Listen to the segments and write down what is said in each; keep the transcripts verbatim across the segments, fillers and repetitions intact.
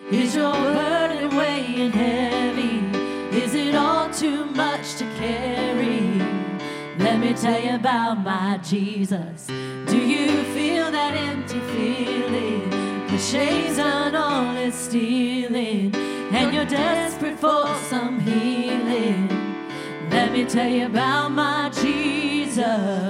Is your burden weighing heavy? Is it all too much to carry? Let me tell you about my Jesus. Do you feel that empty feeling? The chains done all its stealing, and you're desperate for some healing. Let me tell you about my Jesus.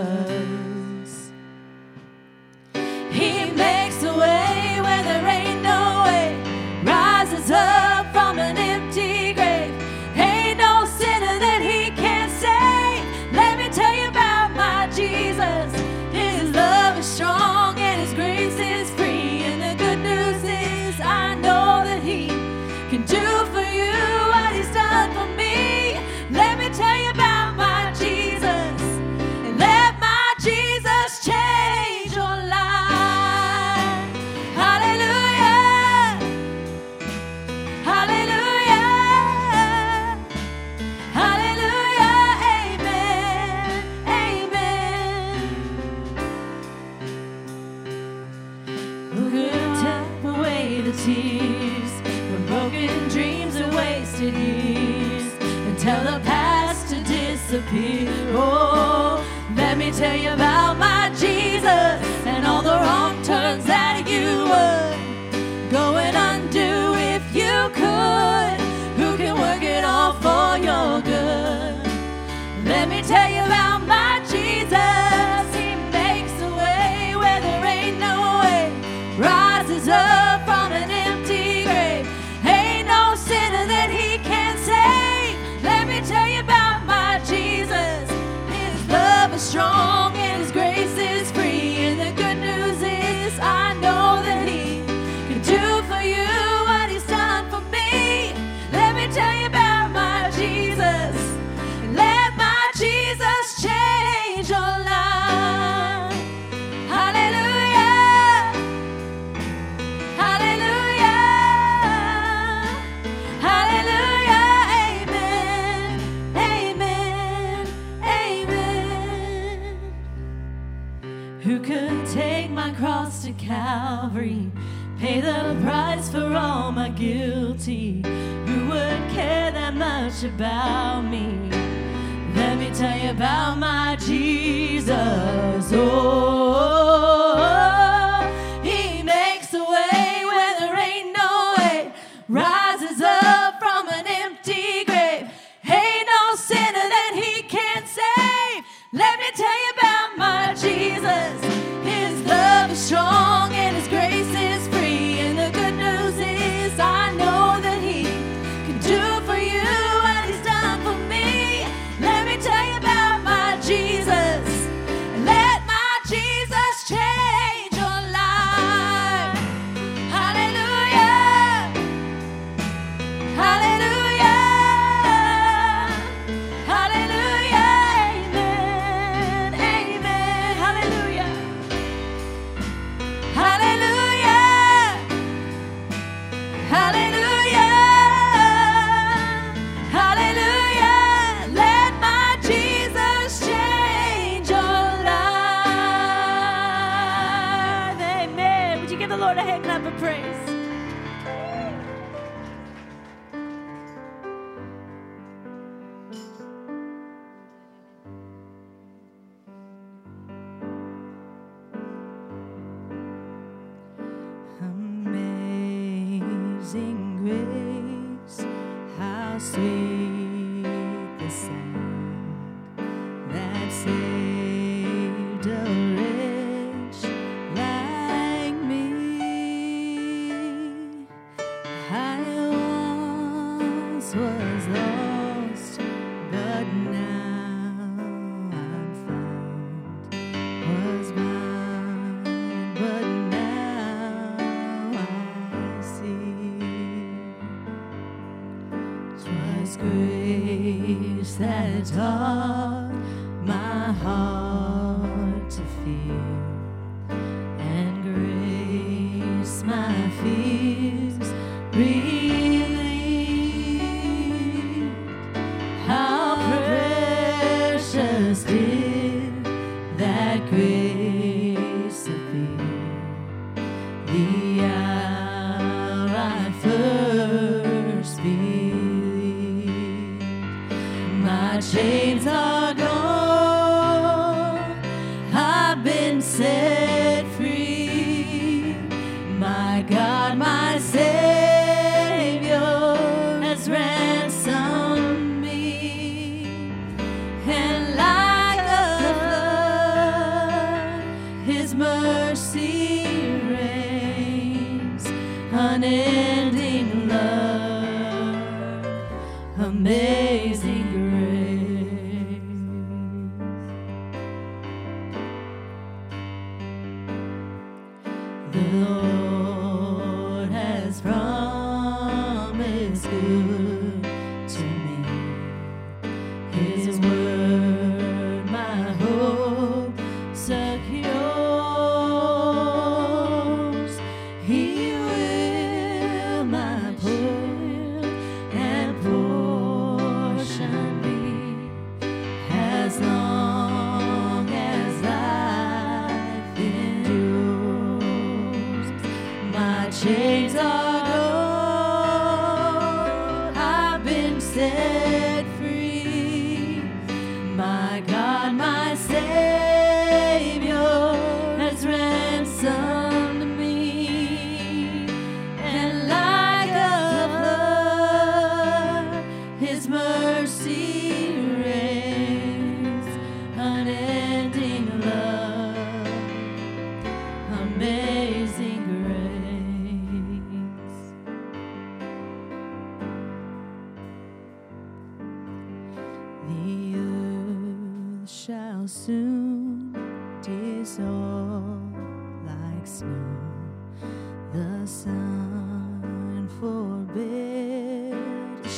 He makes a way where there ain't no way, rises up from an empty grave. Ain't no sinner that he can't save. Let me tell you about my Jesus. His love is strong and his grace is free, and the good news is I know that he can do for you what he's done for me. Let me tell you about my Jesus, and let my Jesus change your life. Hallelujah, hallelujah, hallelujah, amen, amen. Who could take away the tears from broken dreams and wasted years, and tell the past to disappear? Oh, let me tell you about my Jesus, and all the wrong turns that you would go and undo if you could. Who can work it all for your good? Let me tell you about my Jesus. He makes a way where there ain't no way, rises up from an empty grave. Ain't no sinner that he can't save. Let me tell you about my Jesus. His love is strong and his grace is free, and the good news is I know that he can do for you what he's done for me. Let me tell you about my Jesus, and let my Jesus change your life. Hallelujah, hallelujah, hallelujah, amen, amen, amen. Who could take my cross to Calvary, pay the price for all my guilty? Who would care that much about me? Let me tell you about my Jesus. Oh, he makes a way where there ain't no way, rises up from an empty grave. Ain't no sinner that he can't save. Let me tell you about my Jesus. His love is strong and his grace is free, and the good news is I know that he can do for you what he's done for me. Let me tell you about my Jesus, and let my Jesus change your life. Hallelujah, hallelujah, hallelujah, amen, amen, hallelujah, hallelujah, hallelujah, hallelujah. Let my Jesus change your life. Amen. Would you give the Lord a hand clap of praise? Amazing grace, how sweet the sound that saved a wretch like me. I once was lost, but now I'm found. Was blind, but now I see. 'Twas grace that taught my heart to fear, and grace my fears relieved. How precious did that grace appear, the hour I first My chains are gone. I've been set free. My God, my Savior has ransomed me. And like a flood, His mercy reigns. Unending love, amazing grace. The Lord has promised good to me. His word, my hope secures. He will my portion and portion be, as long as life endures. My chains are gone. I've been set free. My God, my Savior has ransomed me. And like a flood, His mercy reigns. Unending love, amazing grace. The earth shall soon dissolve like snow. The sun forbid to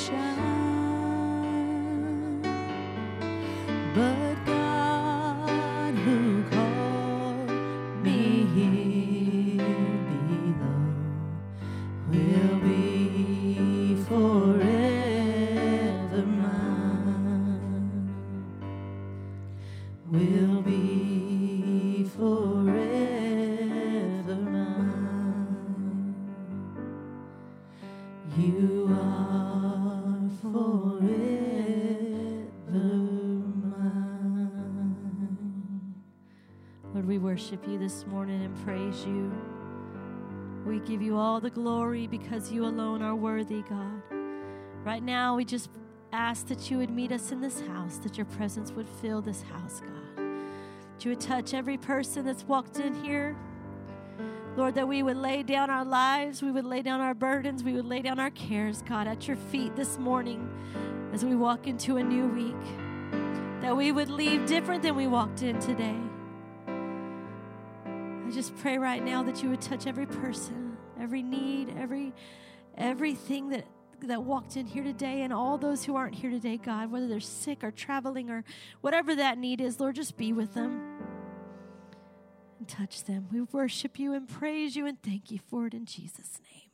shine, but God who called me here below will be forever mine. Will be forever mine. You are forever mine. Lord, we worship you this morning and praise you. We give you all the glory because you alone are worthy, God. Right now, we just ask that you would meet us in this house, that your presence would fill this house, God. That you would touch every person that's walked in here. Lord, that we would lay down our lives, we would lay down our burdens, we would lay down our cares, God, at your feet this morning as we walk into a new week. That we would leave different than we walked in today. I just pray right now that you would touch every person, every need, every everything that that walked in here today, and all those who aren't here today, God, whether they're sick or traveling or whatever that need is, Lord, just be with them and touch them. We worship you and praise you and thank you for it in Jesus' name.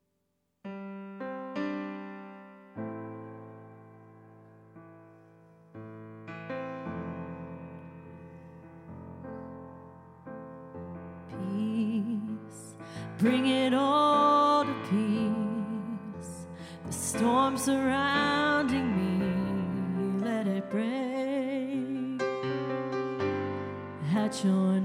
Peace, bring it all to peace. The storm surrounding me, let it break. At your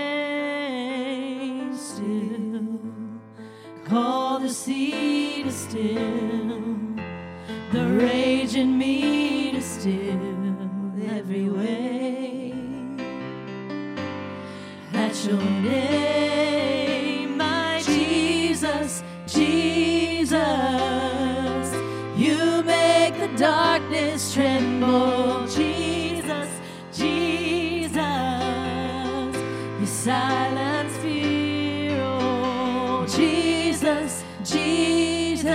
name still, call the sea to still, the rage in me to still every wave. At your name, my Jesus, Jesus, you make the darkness tremble. Jesus, Jesus, you silence fear. Oh, Jesus, Jesus,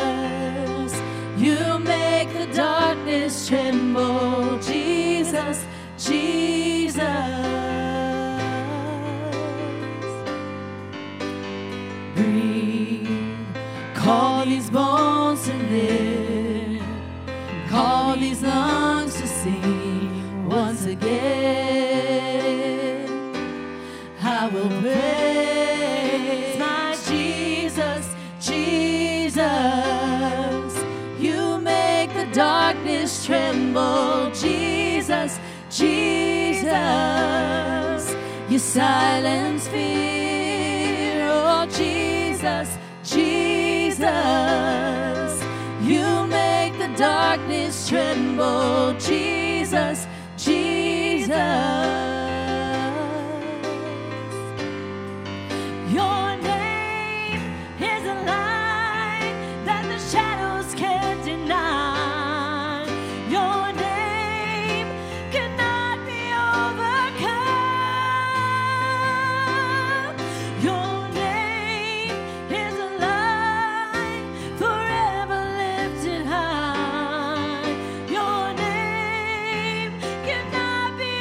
you make the darkness tremble. Jesus, Jesus. Breathe, call these bones to live, call these lungs to sing once again. I will praise my Jesus, Jesus. You make the darkness tremble. Jesus, Jesus, you silence fear. Oh, Jesus, Jesus, you make the darkness tremble. Jesus, Jesus. Your name is a light that the shadows can't deny. Your name cannot be overcome. Your name is a light forever lifted high. Your name cannot be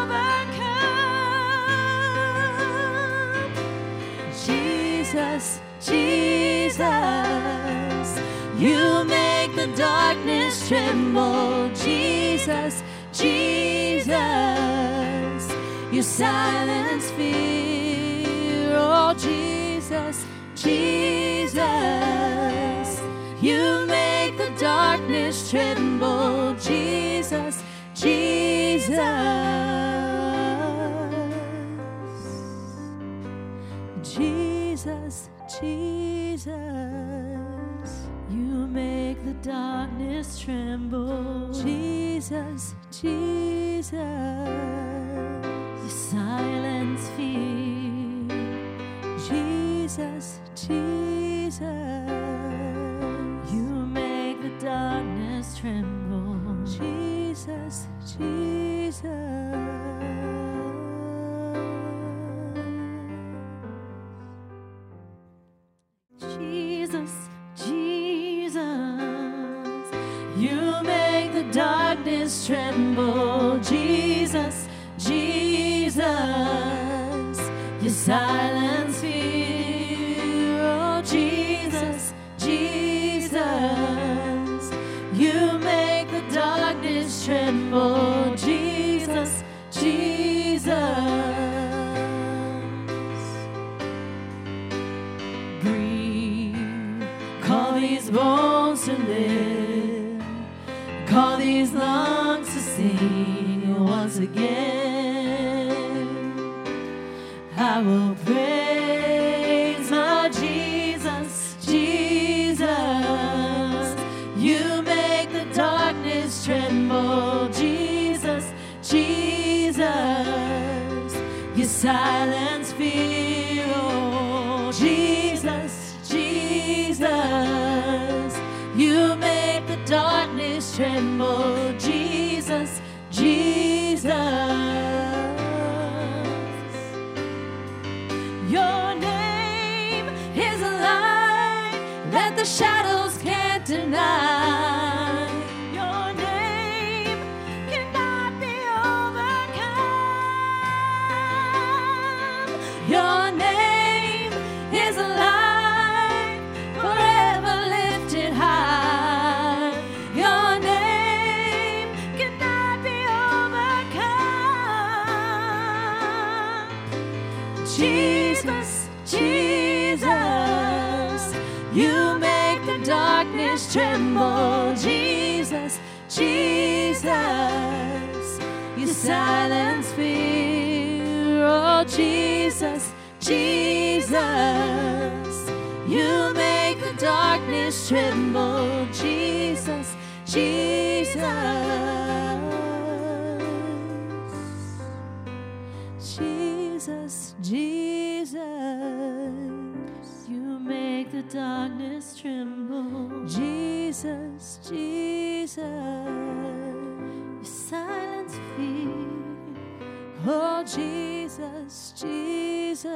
overcome. Jesus, Jesus, you make the darkness tremble. Jesus, Jesus, you silence fear. Oh, Jesus, Jesus, you make the darkness tremble. Jesus, Jesus, Jesus, Jesus, you make the darkness tremble. Jesus, Jesus, you silence fear. Jesus, Jesus, you make the darkness tremble. Jesus, Jesus. Jesus, Jesus, you make the darkness tremble. Jesus, Jesus, you silence fear. Oh, Jesus, Jesus, you make the darkness tremble. Jesus, Jesus. Call these bones to live, call these lungs to sing once again. I will praise my Jesus, Jesus. You make the darkness tremble. Jesus, Jesus, you silence fear. Oh, Jesus, Jesus, you make the darkness tremble. Jesus, Jesus, your name is a light that the shadows can't deny. Your name cannot be overcome. Your name is a light forever lifted high. Your name cannot be overcome. Jesus, Jesus, you make the darkness tremble. Jesus, Jesus, you silence fear. Oh, Jesus, Jesus, you make the darkness tremble. Jesus, Jesus, Jesus, Jesus, you make the darkness tremble. Jesus, Jesus, you silence fear. Oh, Jesus, Jesus,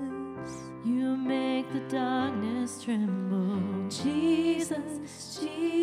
you make the darkness tremble. Jesus, Jesus.